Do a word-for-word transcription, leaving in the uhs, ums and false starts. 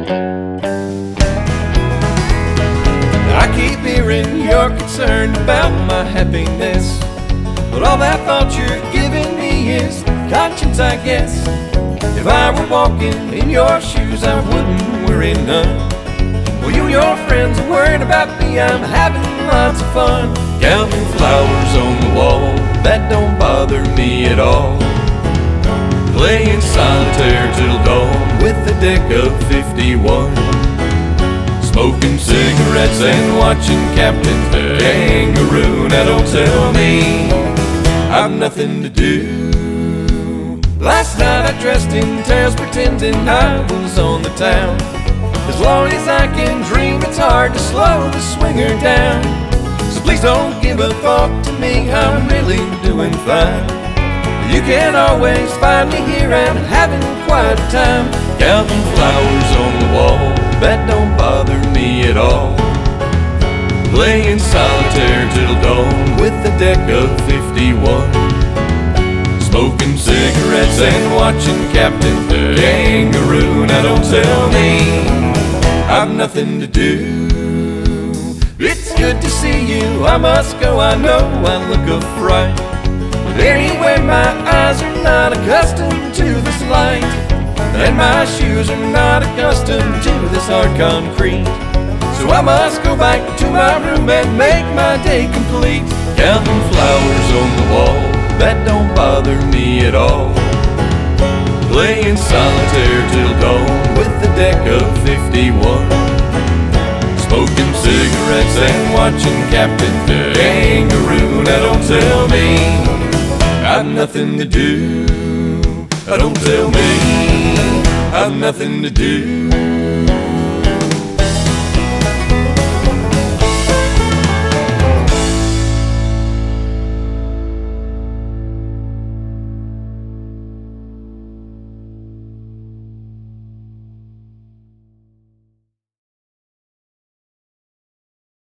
I keep hearing you're concerned about my happiness, but all that thought you're giving me is conscience, I guess. If I were walking in your shoes, I wouldn't worry none. Well, you and your friends are worried about me, I'm having lots of fun. Counting flowers on the wall, that don't bother me at all. Playing solitaire till dawn with a deck of fifty-one. Smoking cigarettes and watching Captain Kangaroo. Now don't tell me I've nothing to do. Last night I dressed in tails pretending I was on the town. As long as I can dream, it's hard to slow the swinger down. So please don't give a thought to me, I'm really doing fine. You can always find me here and having quite a time. Counting flowers on the wall, that don't bother me at all. Playing solitaire till dawn with a deck of fifty-one. Smoking cigarettes and watching Captain Kangaroo. Now don't tell me I've nothing to do. It's good to see you, I must go, I know I look a fright. But anyway, my eyes are not accustomed to this light, and my shoes are not accustomed to this hard concrete. So I must go back to my room and make my day complete. Counting flowers on the wall, that don't bother me at all. Playing solitaire till dawn with a deck of fifty-one. Smoking cigarettes and watching Captain Kangaroo. Now don't tell me I've nothing to do. Don't tell me I've nothing to do.